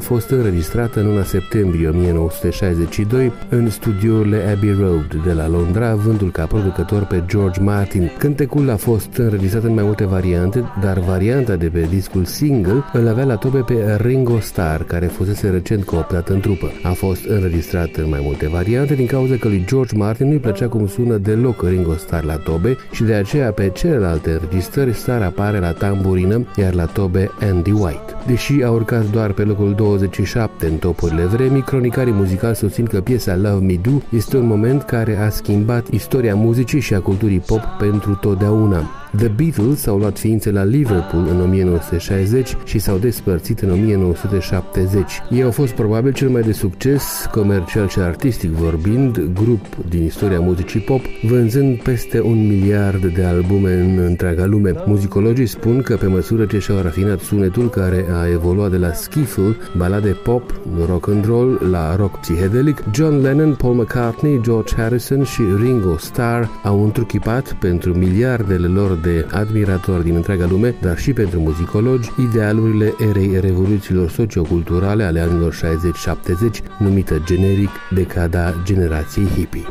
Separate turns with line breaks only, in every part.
fost înregistrată în luna septembrie 1962 în studiourile Abbey Road de la Londra, avându-l ca producător pe George Martin. Cântecul a fost înregistrat în mai multe variante, dar varianta de pe discul single îl avea la tobe pe Ringo Starr, care fusese recent cooptat în trupă. A fost înregistrat în mai multe variante din cauza că lui George Martin nu-i plăcea cum sună deloc Ringo Starr la tobe și de aceea pe celelalte înregistrări Starr apare la tamburină, iar la tobe Andy White. Deși a urcat doar pe locul 27 în topurile vremii, cronicarii muzicali susțin că piesa Love Me Do este un moment care a schimbat istoria muzicii și a culturii pop pentru totdeauna. The Beatles s-au luat ființe la Liverpool în 1960 și s-au despărțit în 1970. Ei au fost probabil cel mai de succes, comercial și artistic vorbind, grup din istoria muzicii pop, vânzând peste 1 miliard de albume în întreaga lume. Muzicologii spun că pe măsură ce și-au rafinat sunetul, care a evoluat de la skiffle, balade pop, rock and roll, la rock psihedelic, John Lennon, Paul McCartney, George Harrison și Ringo Starr au întruchipat pentru miliardele lor de admiratori din întreaga lume, dar și pentru muzicologi, idealurile erei revoluțiilor socioculturale ale anilor 60-70, numită generic decada generației hippie.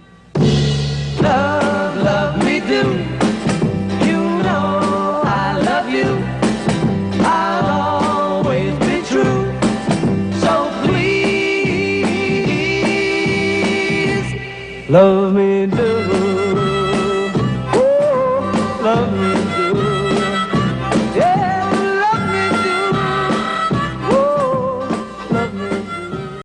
Love, love me do. You know I love you. I'll always be true. So please, love me do.